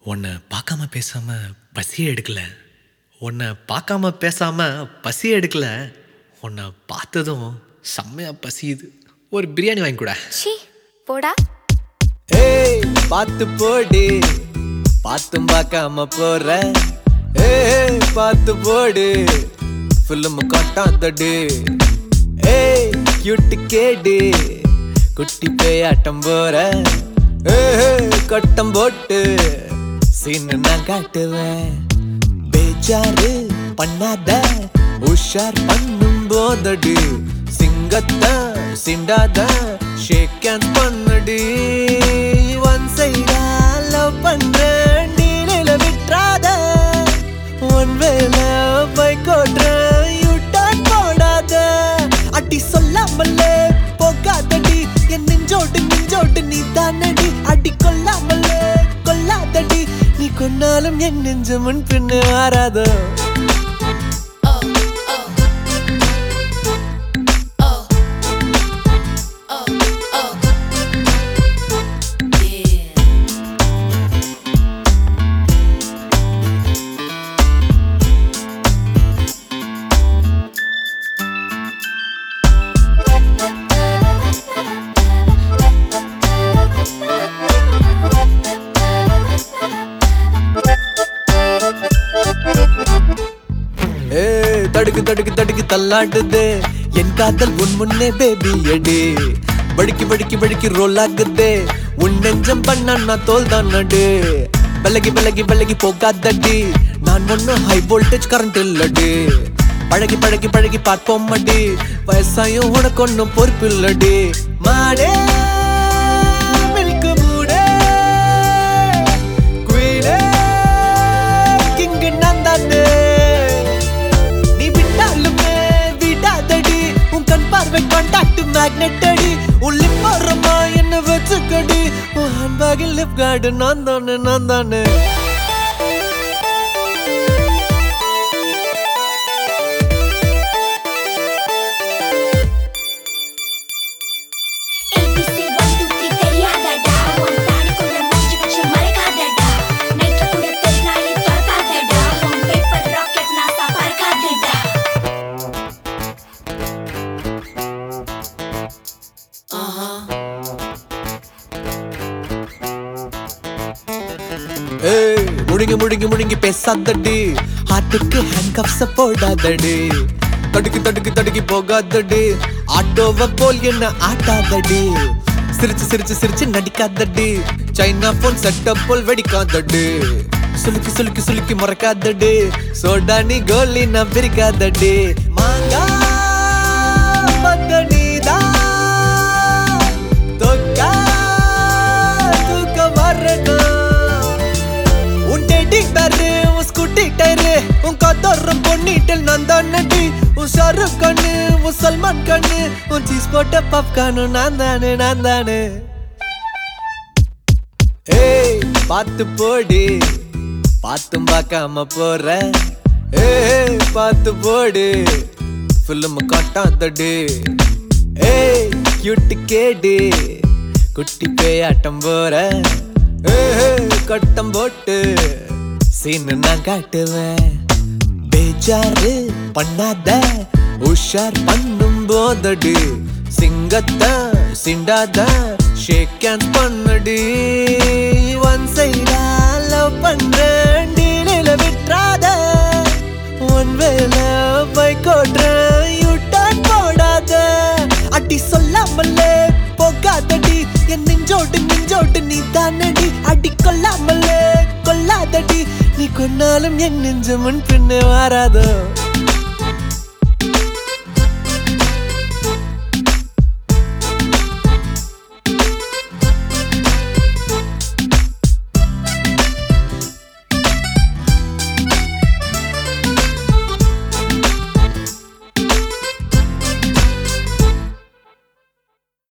உன்னை பார்க்காம பேசாம பசியே எடுக்கல. உன்னை பார்க்காம பேசாம பசியே எடுக்கல. உன்னை பார்த்ததும் செம்மையா பசியுது. ஒரு பிரியாணி வாங்கி கூட. சி போடா. ஏய் பாத்து போடு, பாத்தும் பார்க்காம போற. ஏய் பாத்து போடு, ஃபில்ம் காட்டாதடு. ஏய் கியூட் கேடு, குட்டி பேயாட்டம் போற. ஏய் கட்டம் போட்டு சீனு நான் காட்டுவேன். பேஜாரு பண்ணாத, உஷார் பண்ணும் போதடு. சிங்கத்த சிண்டாத, ஷேக் ஹேண்ட் பண்ணடி. ஒன் சைடா லவ் பண்றேன், டீலில விட்றாத. ஒன் வேல பைக் ஓட்டுறேன், யூ டர்ன் போடாத. அடி சொல்லாமலே போகாதடி, என் நெஞ்சோடு நெஞ்சோடு நீ தானடி. அடி கொல்லாமலே கொல்லாதடி, நீ கொன்னாலும் என் நெஞ்சு முன் பின்னு மாறாதோ. தடுக்கு தடுக்கு தடுக்கு தள்ளாடுது என் காதல் உன் முன்னே பேபி அடி. வழுக்கி வழுக்கி வழுக்கி ரோல் ஆகுது உன் நெஞ்சம் பண்ண நான் தோல் தான் நடு. விலகி விலகி விலகி போகாதடி, நான் ஒன்னும் ஹை வோல்டேஜ் கரண்ட் இல்லடி. பழகி பழகி பழகி பார்ப்போம் அடி, வயசாயும் உனக்கு ஒன்னும் பொறுப்பு இல்லடி. மாடே மில்க் மூடே, குயிலே கிங்கு நான் தானே. கான்டாக்ட் மேக்னெட் அடி, உன் லிப் ஓரமா என்ன வச்சுக்கடி. உன் ஹேண்ட்பேக்கில் லிப் கார்டு நான் தானே நான் தானே. ஏய் முழுங்கி முழுங்கி முழுங்கி பேசாதடி, ஹார்ட்டுக்கு ஹேண்ட்கப்ஸ் போடாதடி. தடுக்கி தடுக்கி தடுக்கி போகாதடி, ஆட்டோவை போல் என்ன ஆட்டாதடி. சிரிச்சு சிரிச்சு சிரிச்சு நடிக்காதடி, சைனா போன் செட்டப் போல் வெடிக்காதடி. சுலுக்கி சுலுக்கி சுலுக்கி மறக்காதடி, சோடா நீ கோலி நான் பிரிக்காதடி. மாங்கா மதனிதா தொக்கா தூக்க வரணும். உன் ஸ்கூட்டி டயரு, உன் கதோரம் பொன்னிட்டல் நான் தானடி. உன் ஷாருக் கண்ணு, உன் சல்மான் கண்ணு, உன் சீஸ் போட்ட பாப்கார்னு நான் தானே நான் தானே. ஏய் பாத்து போடு, பாத்தும் பார்க்காம போற. ஏய் பாத்து போடு, ஃபில்ம் காட்டாதடு. ஏய் கியூட் கேடு, குட்டி பேயாட்டம் போற. கட்டம் போட்டு சீனு நான் காட்டுவேன். பேஜாரு பண்ணாத, உஷார் பண்ணும் போதடு. சிங்கத்த சிண்டாத, ஷேக் ஹேண்ட் பண்ணடி. ஒன் சைடா லவ் பண்றேன், டீலில விட்றாத. ஒன் வேல பைக் ஓட்டுறேன், யூ டர்ன் போடாத. அடி சொல்லாமலே போகாதடி, என் நெஞ்சோடு நெஞ்சோடு நீ தானடி. அடி கொல்லாமலே கொல்லாதடி, நீ கொன்னாலும் என் நெஞ்சு முன் பின்னு மாறாதோ.